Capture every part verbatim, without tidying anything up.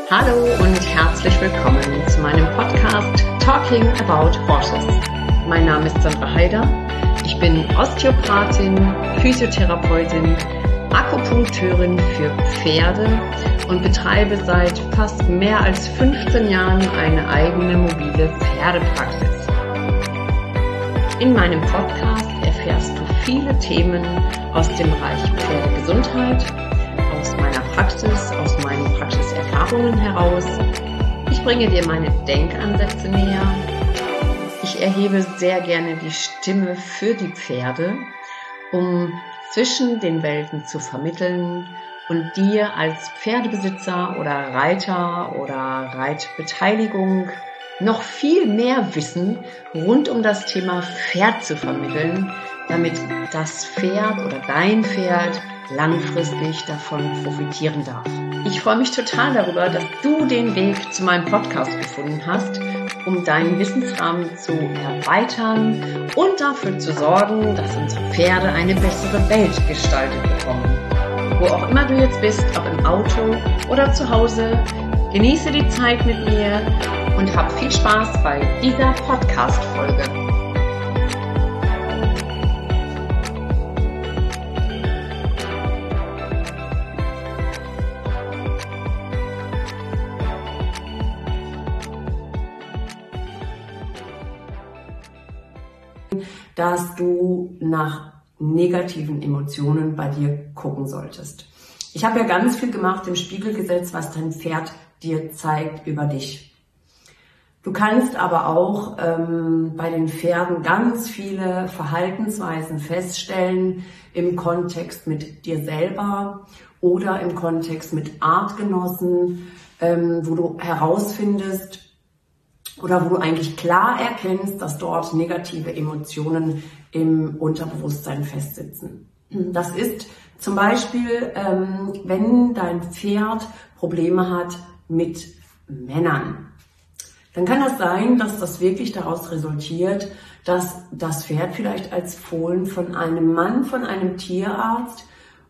Hallo und herzlich willkommen zu meinem Podcast Talking About Horses. Mein Name ist Sandra Heider. Ich bin Osteopathin, Physiotherapeutin, Akupunkteurin für Pferde und betreibe seit fast mehr als fünfzehn Jahren eine eigene mobile Pferdepraxis. In meinem Podcast erfährst du viele Themen aus dem Bereich Pferdegesundheit, aus meiner Praxis, aus meinen Praxiserfahrungen heraus. Ich bringe dir meine Denkansätze näher. Ich erhebe sehr gerne die Stimme für die Pferde, um zwischen den Welten zu vermitteln und dir als Pferdebesitzer oder Reiter oder Reitbeteiligung noch viel mehr Wissen rund um das Thema Pferd zu vermitteln, damit das Pferd oder dein Pferd langfristig davon profitieren darf. Ich freue mich total darüber, dass du den Weg zu meinem Podcast gefunden hast, um deinen Wissensrahmen zu erweitern und dafür zu sorgen, dass unsere Pferde eine bessere Welt gestaltet bekommen. Wo auch immer du jetzt bist, ob im Auto oder zu Hause, genieße die Zeit mit mir und hab viel Spaß bei dieser Podcast-Folge. Dass du nach negativen Emotionen bei dir gucken solltest. Ich habe ja ganz viel gemacht im Spiegelgesetz, was dein Pferd dir zeigt über dich. Du kannst aber auch ähm, bei den Pferden ganz viele Verhaltensweisen feststellen im Kontext mit dir selber oder im Kontext mit Artgenossen, ähm, wo du herausfindest, oder wo du eigentlich klar erkennst, dass dort negative Emotionen im Unterbewusstsein festsitzen. Das ist zum Beispiel, ähm, wenn dein Pferd Probleme hat mit Männern. Dann kann das sein, dass das wirklich daraus resultiert, dass das Pferd vielleicht als Fohlen von einem Mann, von einem Tierarzt,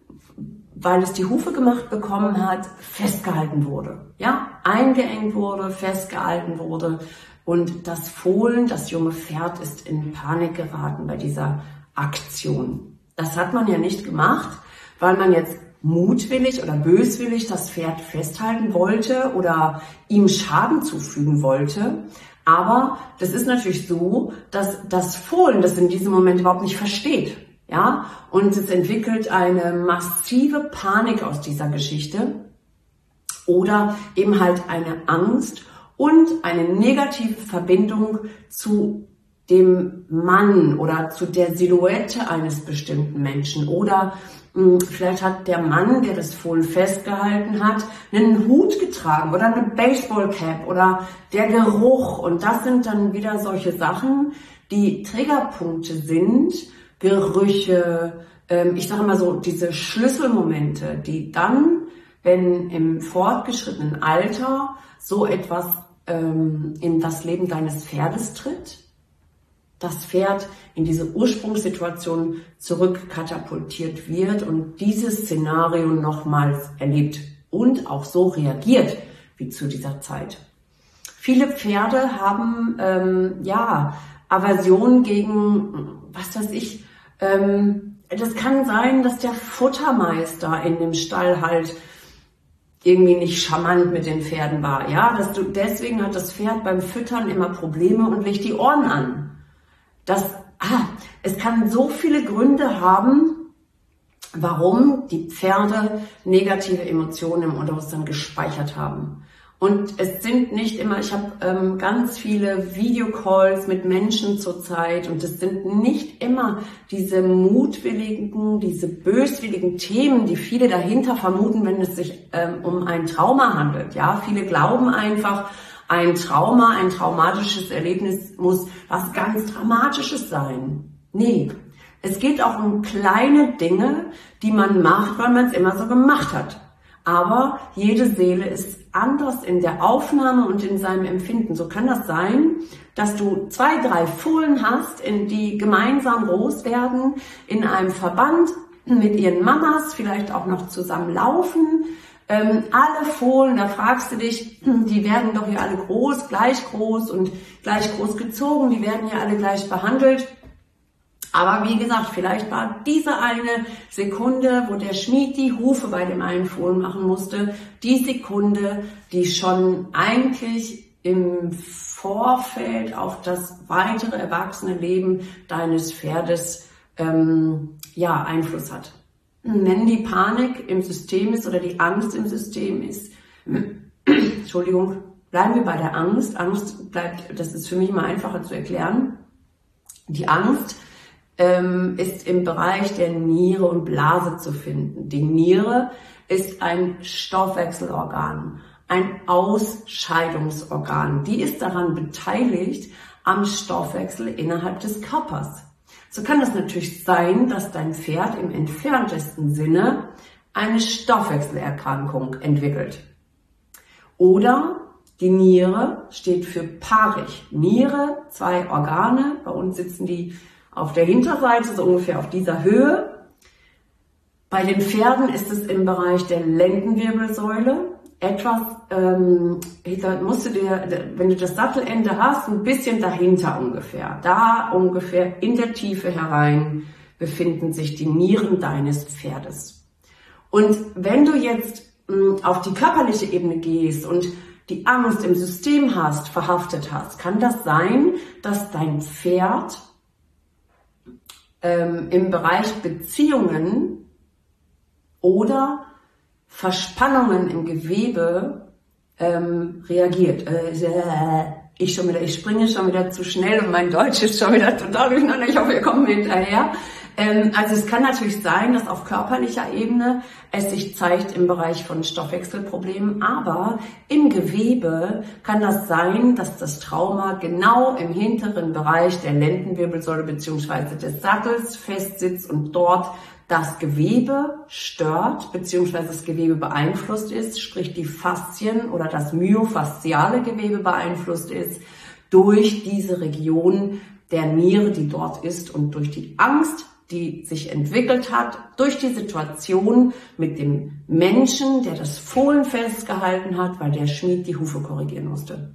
weil es die Hufe gemacht bekommen hat, festgehalten wurde. Ja, eingeengt wurde, festgehalten wurde. Und das Fohlen, das junge Pferd, ist in Panik geraten bei dieser Aktion. Das hat man ja nicht gemacht, weil man jetzt mutwillig oder böswillig das Pferd festhalten wollte oder ihm Schaden zufügen wollte. Aber das ist natürlich so, dass das Fohlen das in diesem Moment überhaupt nicht versteht. Ja, und es entwickelt eine massive Panik aus dieser Geschichte oder eben halt eine Angst und eine negative Verbindung zu dem Mann oder zu der Silhouette eines bestimmten Menschen. Oder mh, vielleicht hat der Mann, der das Fohlen festgehalten hat, einen Hut getragen oder eine Baseballcap oder der Geruch. Und das sind dann wieder solche Sachen, die Triggerpunkte sind, Gerüche, ähm, ich sage mal so, diese Schlüsselmomente, die dann, wenn im fortgeschrittenen Alter so etwas ähm, in das Leben deines Pferdes tritt, das Pferd in diese Ursprungssituation zurückkatapultiert wird und dieses Szenario nochmals erlebt und auch so reagiert wie zu dieser Zeit. Viele Pferde haben ähm, ja Aversion gegen, was weiß ich, ähm, das kann sein, dass der Futtermeister in dem Stall halt irgendwie nicht charmant mit den Pferden war. Ja, dass du, deswegen hat das Pferd beim Füttern immer Probleme und legt die Ohren an. Das, ah, es kann so viele Gründe haben, warum die Pferde negative Emotionen im Unterbewusstsein gespeichert haben. Und es sind nicht immer, ich habe ähm, ganz viele Videocalls mit Menschen zurzeit und es sind nicht immer diese mutwilligen, diese böswilligen Themen, die viele dahinter vermuten, wenn es sich ähm, um ein Trauma handelt. Ja, viele glauben einfach, ein Trauma, ein traumatisches Erlebnis muss was ganz Dramatisches sein. Nee, es geht auch um kleine Dinge, die man macht, weil man es immer so gemacht hat. Aber jede Seele ist anders in der Aufnahme und in seinem Empfinden. So kann das sein, dass du zwei, drei Fohlen hast, in die gemeinsam groß werden, in einem Verband mit ihren Mamas, vielleicht auch noch zusammen laufen, Ähm, alle Fohlen, da fragst du dich, die werden doch hier alle groß, gleich groß und gleich groß gezogen, die werden hier alle gleich behandelt. Aber wie gesagt, vielleicht war diese eine Sekunde, wo der Schmied die Hufe bei dem einen Fohlen machen musste, die Sekunde, die schon eigentlich im Vorfeld auf das weitere erwachsene Leben deines Pferdes ähm, ja, Einfluss hat. Wenn die Panik im System ist oder die Angst im System ist, Entschuldigung, bleiben wir bei der Angst. Angst bleibt, das ist für mich mal einfacher zu erklären. Die Angst ähm, ist im Bereich der Niere und Blase zu finden. Die Niere ist ein Stoffwechselorgan, ein Ausscheidungsorgan. Die ist daran beteiligt am Stoffwechsel innerhalb des Körpers. So kann es natürlich sein, dass dein Pferd im entferntesten Sinne eine Stoffwechselerkrankung entwickelt. Oder die Niere steht für paarig. Niere, zwei Organe, bei uns sitzen die auf der Hinterseite, so ungefähr auf dieser Höhe. Bei den Pferden ist es im Bereich der Lendenwirbelsäule. Etwas, ähm, da musst du dir, wenn du das Sattelende hast, ein bisschen dahinter ungefähr. Da ungefähr in der Tiefe herein befinden sich die Nieren deines Pferdes. Und wenn du jetzt mh, auf die körperliche Ebene gehst und die Angst im System hast, verhaftet hast, kann das sein, dass dein Pferd ähm, im Bereich Beziehungen oder Verspannungen im Gewebe ähm, reagiert. Äh, ich schon wieder, ich springe schon wieder zu schnell und mein Deutsch ist schon wieder total durcheinander. Ich hoffe, ihr kommt mir hinterher. Ähm, also es kann natürlich sein, dass auf körperlicher Ebene es sich zeigt im Bereich von Stoffwechselproblemen, aber im Gewebe kann das sein, dass das Trauma genau im hinteren Bereich der Lendenwirbelsäule bzw. des Sattels festsitzt und dort das Gewebe stört bzw. das Gewebe beeinflusst ist, sprich die Faszien oder das myofasziale Gewebe beeinflusst ist durch diese Region der Niere, die dort ist und durch die Angst, die sich entwickelt hat, durch die Situation mit dem Menschen, der das Fohlen festgehalten hat, weil der Schmied die Hufe korrigieren musste.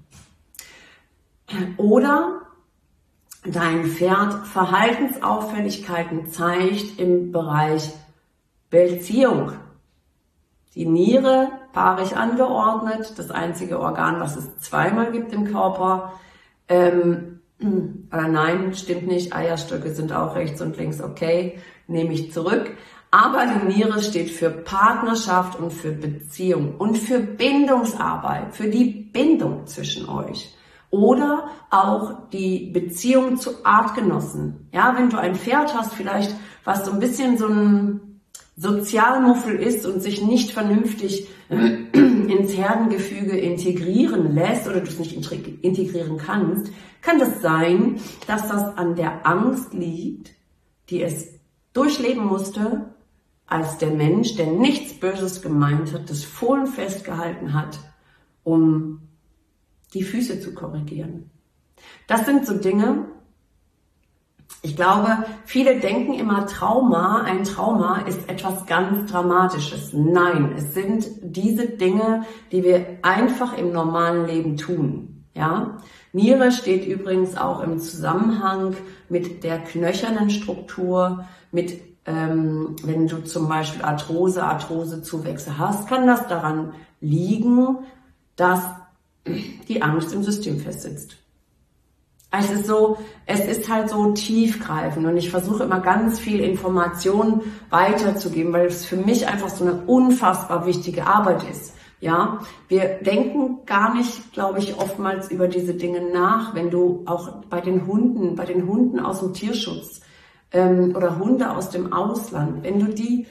Oder dein Pferd Verhaltensauffälligkeiten zeigt im Bereich Beziehung. Die Niere paarig angeordnet, das einzige Organ, was es zweimal gibt im Körper. Ähm, oder nein, stimmt nicht, Eierstöcke sind auch rechts und links, okay, nehme ich zurück. Aber die Niere steht für Partnerschaft und für Beziehung und für Bindungsarbeit, für die Bindung zwischen euch. Oder auch die Beziehung zu Artgenossen. Ja, wenn du ein Pferd hast, vielleicht was so ein bisschen so ein Sozialmuffel ist und sich nicht vernünftig ins Herdengefüge integrieren lässt oder du es nicht integrieren kannst, kann das sein, dass das an der Angst liegt, die es durchleben musste, als der Mensch, der nichts Böses gemeint hat, das Fohlen festgehalten hat, um die Füße zu korrigieren. Das sind so Dinge, ich glaube, viele denken immer, Trauma, ein Trauma ist etwas ganz Dramatisches. Nein, es sind diese Dinge, die wir einfach im normalen Leben tun. Ja? Niere steht übrigens auch im Zusammenhang mit der knöchernen Struktur, mit, ähm, wenn du zum Beispiel Arthrose, Arthrosezuwächse hast, kann das daran liegen, dass die Angst im System festsitzt. Es ist so, es ist halt so tiefgreifend und ich versuche immer ganz viel Information weiterzugeben, weil es für mich einfach so eine unfassbar wichtige Arbeit ist. Ja, wir denken gar nicht, glaube ich, oftmals über diese Dinge nach, wenn du auch bei den Hunden, bei den Hunden aus dem Tierschutz ähm, oder Hunde aus dem Ausland, wenn du die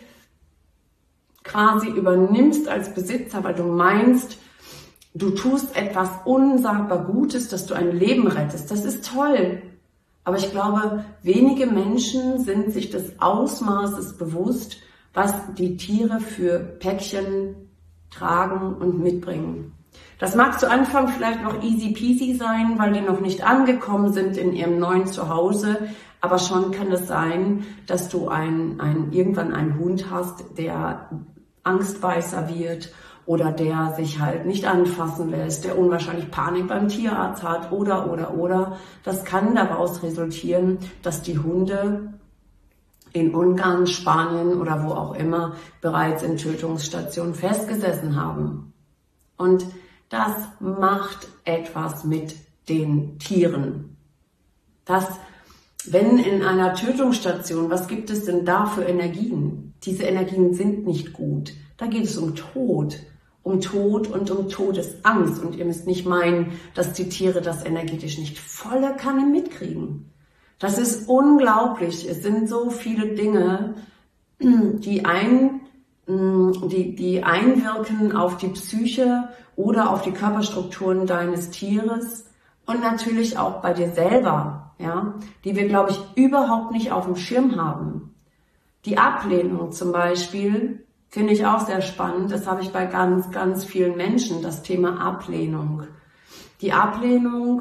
quasi übernimmst als Besitzer, weil du meinst, du tust etwas unsagbar Gutes, dass du ein Leben rettest. Das ist toll. Aber ich glaube, wenige Menschen sind sich des Ausmaßes bewusst, was die Tiere für Päckchen tragen und mitbringen. Das mag zu Anfang vielleicht noch easy peasy sein, weil die noch nicht angekommen sind in ihrem neuen Zuhause. Aber schon kann es sein, dass du ein, ein, irgendwann einen Hund hast, der angstweißer wird oder der sich halt nicht anfassen lässt, der unwahrscheinlich Panik beim Tierarzt hat oder, oder, oder. Das kann daraus resultieren, dass die Hunde in Ungarn, Spanien oder wo auch immer bereits in Tötungsstationen festgesessen haben. Und das macht etwas mit den Tieren. Das, wenn in einer Tötungsstation, was gibt es denn da für Energien? Diese Energien sind nicht gut. Da geht es um Tod. Um Tod und um Todesangst. Und ihr müsst nicht meinen, dass die Tiere das energetisch nicht volle Kanne mitkriegen. Das ist unglaublich. Es sind so viele Dinge, die, ein, die, die einwirken auf die Psyche oder auf die Körperstrukturen deines Tieres und natürlich auch bei dir selber, ja, die wir, glaube ich, überhaupt nicht auf dem Schirm haben. Die Ablehnung zum Beispiel finde ich auch sehr spannend. Das habe ich bei ganz, ganz vielen Menschen, das Thema Ablehnung. Die Ablehnung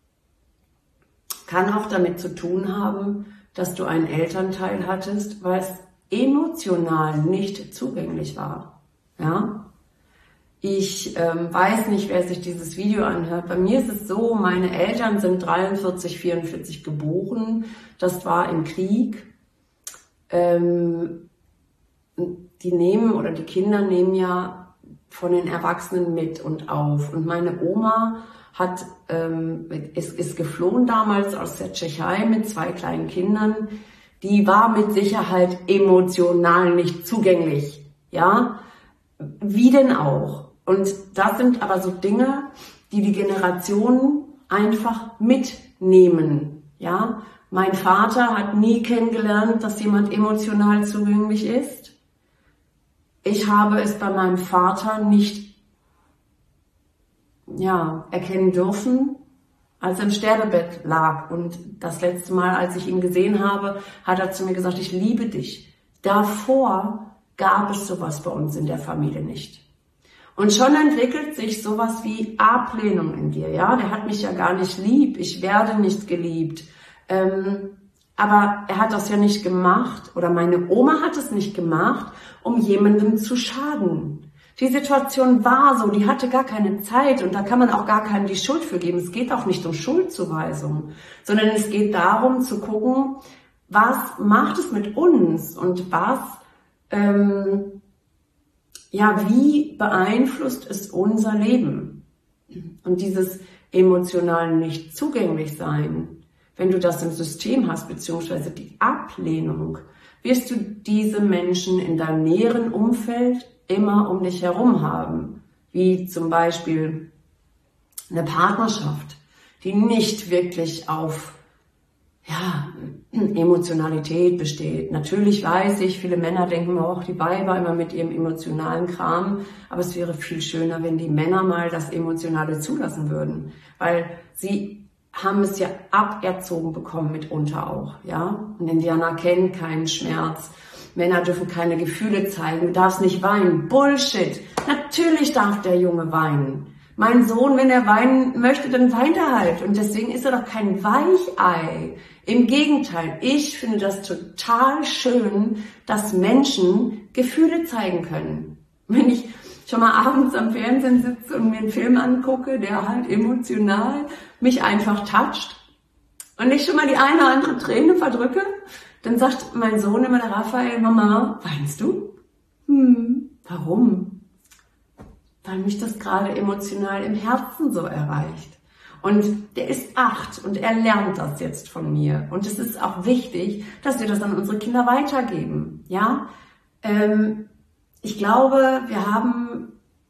kann auch damit zu tun haben, dass du einen Elternteil hattest, weil es emotional nicht zugänglich war. Ja? Ich ähm, weiß nicht, wer sich dieses Video anhört. Bei mir ist es so, meine Eltern sind dreiundvierzig, vierundvierzig geboren. Das war im Krieg. Ähm, die nehmen oder die Kinder nehmen ja von den Erwachsenen mit und auf. Und meine Oma hat, ähm, ist, ist geflohen damals aus der Tschechei mit zwei kleinen Kindern. Die war mit Sicherheit emotional nicht zugänglich. Ja, wie denn auch? Und das sind aber so Dinge, die die Generationen einfach mitnehmen. Ja, mein Vater hat nie kennengelernt, dass jemand emotional zugänglich ist. Ich habe es bei meinem Vater nicht, ja, erkennen dürfen, als er im Sterbebett lag. Und das letzte Mal, als ich ihn gesehen habe, hat er zu mir gesagt, ich liebe dich. Davor gab es sowas bei uns in der Familie nicht. Und schon entwickelt sich sowas wie Ablehnung in dir. Ja, der hat mich ja gar nicht lieb. Ich werde nicht geliebt. Ähm, aber er hat das ja nicht gemacht, oder meine Oma hat es nicht gemacht, um jemandem zu schaden. Die Situation war so, die hatte gar keine Zeit und da kann man auch gar keinem die Schuld für geben. Es geht auch nicht um Schuldzuweisung, sondern es geht darum zu gucken, was macht es mit uns und was, ähm, ja, wie beeinflusst es unser Leben? Und dieses emotional nicht zugänglich sein, wenn du das im System hast, beziehungsweise die Ablehnung, wirst du diese Menschen in deinem näheren Umfeld immer um dich herum haben. Wie zum Beispiel eine Partnerschaft, die nicht wirklich auf ja, Emotionalität besteht. Natürlich weiß ich, viele Männer denken auch, die Weiber immer mit ihrem emotionalen Kram, aber es wäre viel schöner, wenn die Männer mal das Emotionale zulassen würden, weil sie haben es ja aberzogen bekommen mitunter auch, ja. Und Indianer kennen keinen Schmerz. Männer dürfen keine Gefühle zeigen. Du darfst nicht weinen. Bullshit. Natürlich darf der Junge weinen. Mein Sohn, wenn er weinen möchte, dann weint er halt. Und deswegen ist er doch kein Weichei. Im Gegenteil, ich finde das total schön, dass Menschen Gefühle zeigen können. Wenn ich schon mal abends am Fernsehen sitze und mir einen Film angucke, der halt emotional mich einfach toucht und ich schon mal die eine oder andere Träne verdrücke, dann sagt mein Sohn immer, der Raphael, Mama, weinst du? Hm, warum? Weil mich das gerade emotional im Herzen so erreicht. Und der ist acht und er lernt das jetzt von mir. Und es ist auch wichtig, dass wir das an unsere Kinder weitergeben. Ja, ähm, ich glaube, wir haben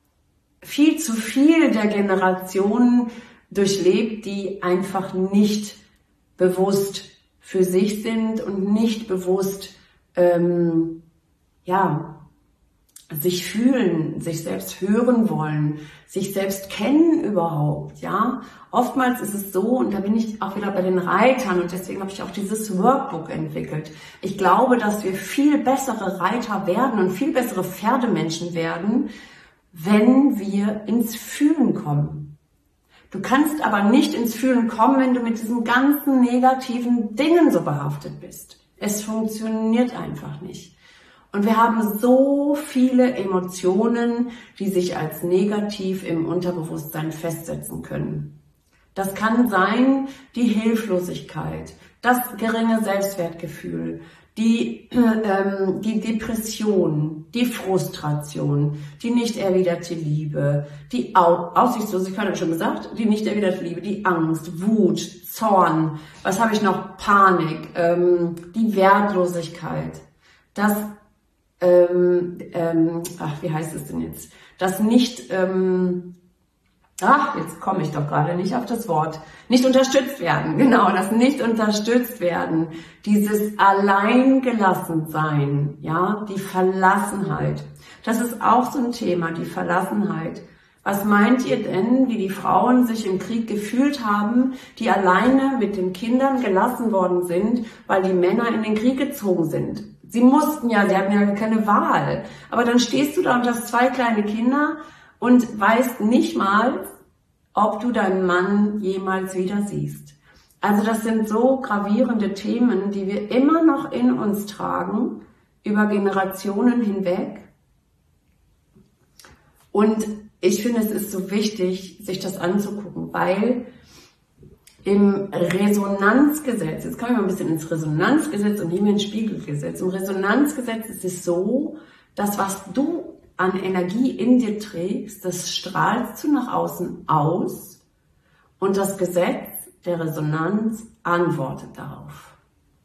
viel zu viel der Generationen durchlebt, die einfach nicht bewusst für sich sind und nicht bewusst ähm, ja, sich fühlen, sich selbst hören wollen, sich selbst kennen überhaupt. Ja, oftmals ist es so, und da bin ich auch wieder bei den Reitern und deswegen habe ich auch dieses Workbook entwickelt. Ich glaube, dass wir viel bessere Reiter werden und viel bessere Pferdemenschen werden, wenn wir ins Fühlen kommen. Du kannst aber nicht ins Fühlen kommen, wenn du mit diesen ganzen negativen Dingen so behaftet bist. Es funktioniert einfach nicht. Und wir haben so viele Emotionen, die sich als negativ im Unterbewusstsein festsetzen können. Das kann sein die Hilflosigkeit, das geringe Selbstwertgefühl, die, ähm, die Depression, die Frustration, die nicht erwiderte Liebe, die Au Aussichtslosigkeit, habe ich schon gesagt, die nicht erwiderte Liebe, die Angst, Wut, Zorn, was habe ich noch, Panik, ähm, die Wertlosigkeit, das Ähm, ähm, ach, wie heißt es denn jetzt? Das nicht, ähm, ach, jetzt komme ich doch gerade nicht auf das Wort. Nicht unterstützt werden, genau, das nicht unterstützt werden. Dieses Alleingelassensein, ja, die Verlassenheit. Das ist auch so ein Thema, die Verlassenheit. Was meint ihr denn, wie die Frauen sich im Krieg gefühlt haben, die alleine mit den Kindern gelassen worden sind, weil die Männer in den Krieg gezogen sind? Sie mussten ja, sie hatten ja keine Wahl. Aber dann stehst du da und hast zwei kleine Kinder und weißt nicht mal, ob du deinen Mann jemals wieder siehst. Also das sind so gravierende Themen, die wir immer noch in uns tragen, über Generationen hinweg. Und ich finde, es ist so wichtig, sich das anzugucken, weil im Resonanzgesetz, jetzt kommen wir mal ein bisschen ins Resonanzgesetz und nicht mehr ins Spiegelgesetz. Im Resonanzgesetz ist es so, dass was du an Energie in dir trägst, das strahlst du nach außen aus und das Gesetz der Resonanz antwortet darauf.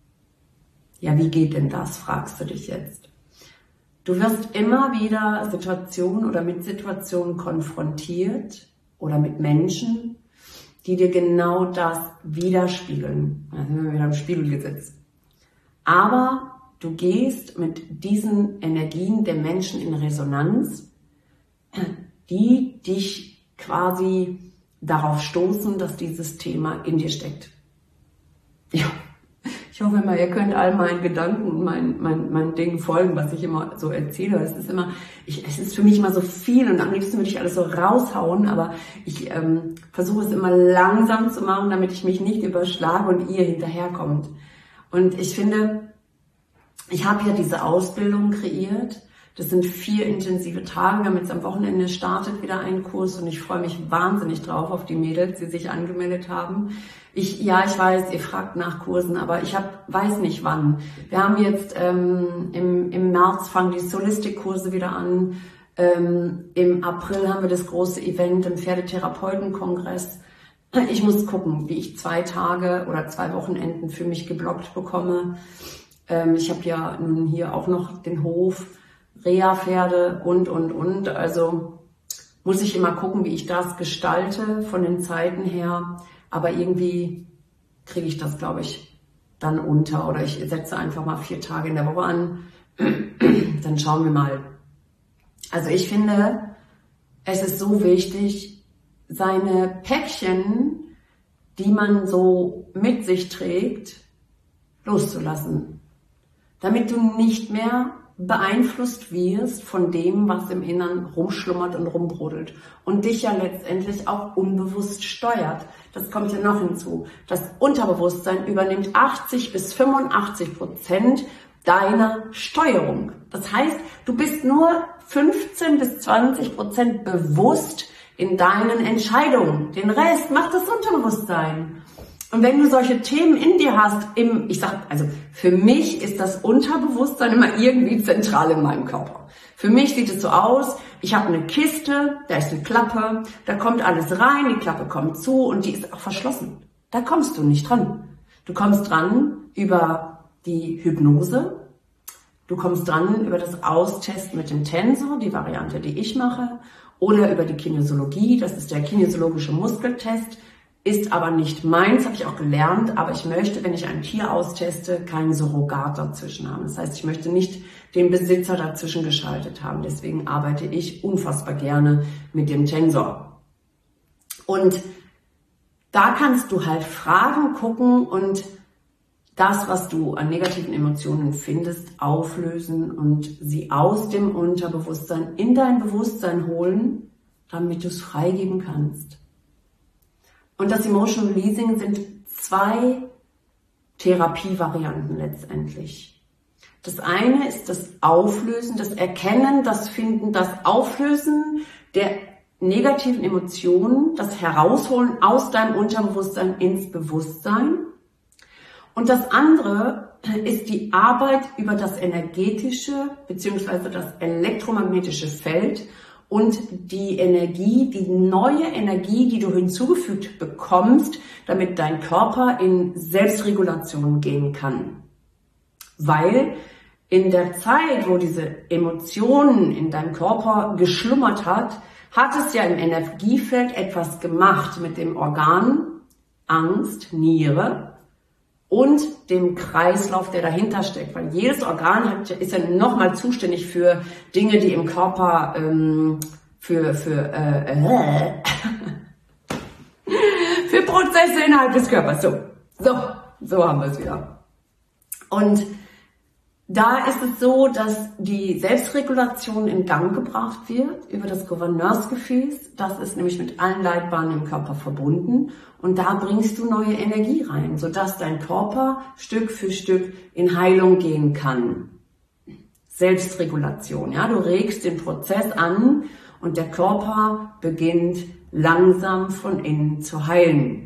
Ja, wie geht denn das, fragst du dich jetzt. Du wirst immer wieder Situationen oder mit Situationen konfrontiert oder mit Menschen, die dir genau das widerspiegeln. Da sind wir wieder im Spiegelgesetz. Aber du gehst mit diesen Energien der Menschen in Resonanz, die dich quasi darauf stoßen, dass dieses Thema in dir steckt. Ja, ich hoffe mal, ihr könnt all meinen Gedanken und meinen mein, mein Dingen folgen, was ich immer so erzähle. Es ist immer, ich, es ist für mich immer so viel und am liebsten würde ich alles so raushauen, aber ich ähm, versuche es immer langsam zu machen, damit ich mich nicht überschlage und ihr hinterherkommt. Und ich finde, ich habe ja diese Ausbildung kreiert. Das sind vier intensive Tage. Wir haben jetzt am Wochenende startet wieder ein Kurs und ich freue mich wahnsinnig drauf auf die Mädels, die sich angemeldet haben. Ich, ja, ich weiß, ihr fragt nach Kursen, aber ich hab, weiß nicht wann. Wir haben jetzt ähm, im, im März fangen die Solistik-Kurse wieder an. Ähm, Im April haben wir das große Event im Pferdetherapeutenkongress. Ich muss gucken, wie ich zwei Tage oder zwei Wochenenden für mich geblockt bekomme. Ähm, ich habe ja nun hier auch noch den Hof, Reha-Pferde und, und, und. Also muss ich immer gucken, wie ich das gestalte von den Zeiten her. Aber irgendwie kriege ich das, glaube ich, dann unter. Oder ich setze einfach mal vier Tage in der Woche an. Dann schauen wir mal. Also ich finde, es ist so wichtig, seine Päckchen, die man so mit sich trägt, loszulassen. Damit du nicht mehr beeinflusst wirst von dem, was im Innern rumschlummert und rumbrodelt und dich ja letztendlich auch unbewusst steuert. Das kommt ja noch hinzu. Das Unterbewusstsein übernimmt achtzig bis fünfundachtzig Prozent deiner Steuerung. Das heißt, du bist nur fünfzehn bis zwanzig Prozent bewusst in deinen Entscheidungen. Den Rest macht das Unterbewusstsein. Und wenn du solche Themen in dir hast, im, ich sag, also für mich ist das Unterbewusstsein immer irgendwie zentral in meinem Körper. Für mich sieht es so aus, ich habe eine Kiste, da ist eine Klappe, da kommt alles rein, die Klappe kommt zu und die ist auch verschlossen. Da kommst du nicht dran. Du kommst dran über die Hypnose, du kommst dran über das Austesten mit dem Tensor, die Variante, die ich mache, oder über die Kinesiologie, das ist der kinesiologische Muskeltest, ist aber nicht meins, habe ich auch gelernt, aber ich möchte, wenn ich ein Tier austeste, kein Surrogat dazwischen haben. Das heißt, ich möchte nicht den Besitzer dazwischen geschaltet haben. Deswegen arbeite ich unfassbar gerne mit dem Tensor. Und da kannst du halt Fragen gucken und das, was du an negativen Emotionen findest, auflösen und sie aus dem Unterbewusstsein in dein Bewusstsein holen, damit du es freigeben kannst. Und das Emotional Releasing sind zwei Therapievarianten letztendlich. Das eine ist das Auflösen, das Erkennen, das Finden, das Auflösen der negativen Emotionen, das Herausholen aus deinem Unterbewusstsein ins Bewusstsein. Und das andere ist die Arbeit über das energetische bzw. das elektromagnetische Feld und die Energie, die neue Energie, die du hinzugefügt bekommst, damit dein Körper in Selbstregulation gehen kann. Weil in der Zeit, wo diese Emotionen in deinem Körper geschlummert hat, hat es ja im Energiefeld etwas gemacht mit dem Organ Angst, Niere und dem Kreislauf, der dahinter steckt. Weil jedes Organ hat, ist ja nochmal zuständig für Dinge, die im Körper, ähm, für, für, äh, äh, für Prozesse innerhalb des Körpers. So, so, so haben wir es wieder. Und da ist es so, dass die Selbstregulation in Gang gebracht wird über das Gouverneursgefäß. Das ist nämlich mit allen Leitbahnen im Körper verbunden. Und da bringst du neue Energie rein, sodass dein Körper Stück für Stück in Heilung gehen kann. Selbstregulation, ja, du regst den Prozess an und der Körper beginnt langsam von innen zu heilen.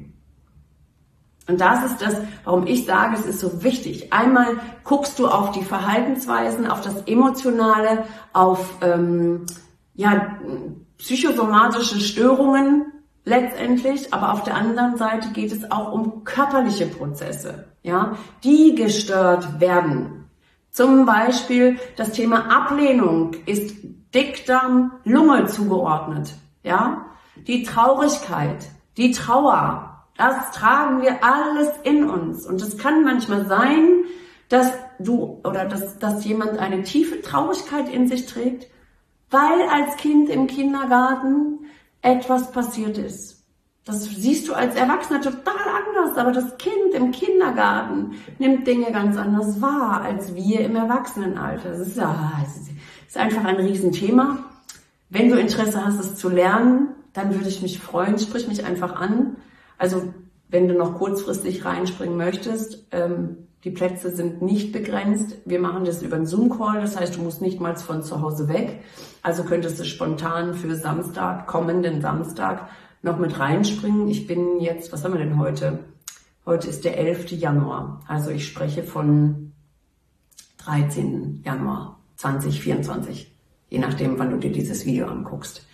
Und das ist das, warum ich sage, es ist so wichtig. Einmal guckst du auf die Verhaltensweisen, auf das Emotionale, auf ähm, ja, psychosomatische Störungen letztendlich, aber auf der anderen Seite geht es auch um körperliche Prozesse, ja, die gestört werden. Zum Beispiel das Thema Ablehnung ist Dickdarm, Lunge zugeordnet, ja, die Traurigkeit, die Trauer. Das tragen wir alles in uns. Und es kann manchmal sein, dass du oder dass, dass jemand eine tiefe Traurigkeit in sich trägt, weil als Kind im Kindergarten etwas passiert ist. Das siehst du als Erwachsener total anders, aber das Kind im Kindergarten nimmt Dinge ganz anders wahr als wir im Erwachsenenalter. Das ist, ja, das ist einfach ein Riesenthema. Wenn du Interesse hast, es zu lernen, dann würde ich mich freuen. Sprich mich einfach an. Also wenn du noch kurzfristig reinspringen möchtest, ähm, die Plätze sind nicht begrenzt. Wir machen das über einen Zoom-Call, das heißt, du musst nicht mal von zu Hause weg. Also könntest du spontan für Samstag, kommenden Samstag, noch mit reinspringen. Ich bin jetzt, was haben wir denn heute? Heute ist der elfte Januar. Also ich spreche von dreizehnten Januar zweitausendvierundzwanzig, je nachdem, wann du dir dieses Video anguckst.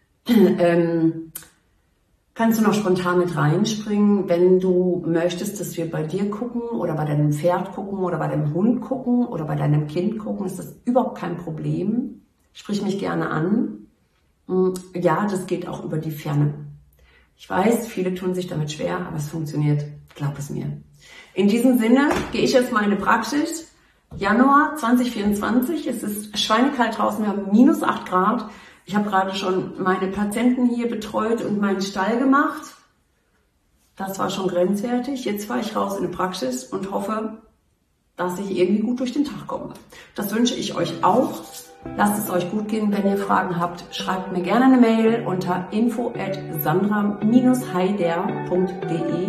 ähm, Kannst du noch spontan mit reinspringen, wenn du möchtest, dass wir bei dir gucken oder bei deinem Pferd gucken oder bei deinem Hund gucken oder bei deinem Kind gucken, ist das überhaupt kein Problem. Sprich mich gerne an. Ja, das geht auch über die Ferne. Ich weiß, viele tun sich damit schwer, aber es funktioniert. Glaub es mir. In diesem Sinne gehe ich jetzt mal in die Praxis. Januar zweitausendvierundzwanzig, es ist schweinekalt draußen, wir haben minus acht Grad. Ich habe gerade schon meine Patienten hier betreut und meinen Stall gemacht. Das war schon grenzwertig. Jetzt fahre ich raus in die Praxis und hoffe, dass ich irgendwie gut durch den Tag komme. Das wünsche ich euch auch. Lasst es euch gut gehen. Wenn ihr Fragen habt, schreibt mir gerne eine Mail unter info at sandra heider punkt de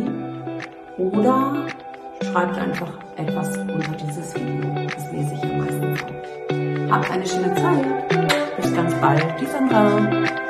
oder schreibt einfach etwas unter dieses Video. Das lese ich am meisten vor. Habt eine schöne Zeit. Bis ganz bald, die Sandra.